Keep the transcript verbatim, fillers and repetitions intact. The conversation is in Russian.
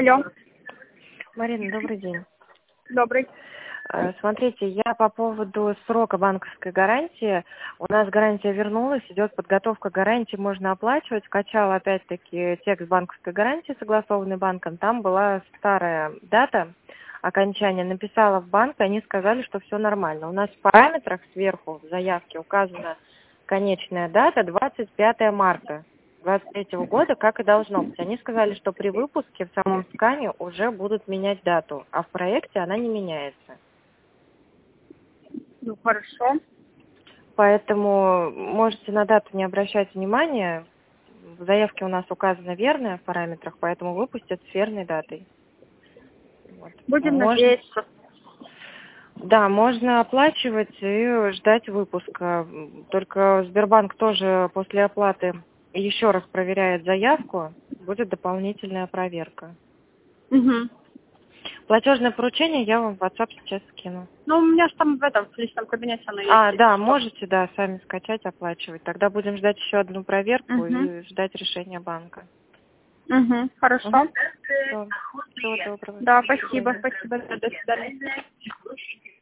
Алло, Марина, добрый день. добрый. Э, Смотрите, я по поводу срока банковской гарантии. У нас гарантия вернулась, идет подготовка гарантии, можно оплачивать. Скачала опять-таки текст банковской гарантии, согласованный банком. Там была старая дата окончания. Написала в банк, они сказали, что все нормально. У нас в параметрах сверху в заявке указана конечная дата двадцать пятое марта двадцать третьего года, как и должно быть. Они сказали, что при выпуске в самом скане уже будут менять дату, а в проекте она не меняется. Ну, хорошо. Поэтому можете на дату не обращать внимания. В заявке у нас указана верная в параметрах, поэтому выпустят с верной датой. Вот. Будем Можно, надеяться. да, можно оплачивать и ждать выпуска. Только Сбербанк тоже после оплаты еще раз проверяет заявку, будет дополнительная проверка. Угу. Платежное поручение я вам в WhatsApp сейчас скину. Ну, у меня же там в этом, в личном кабинете оно есть. А, если да, что. можете, да, сами скачать, оплачивать. Тогда будем ждать еще одну проверку Угу. и ждать решения банка. Угу. Хорошо. Угу. Всего, всего доброго. Да, До спасибо, свидания. спасибо. До свидания.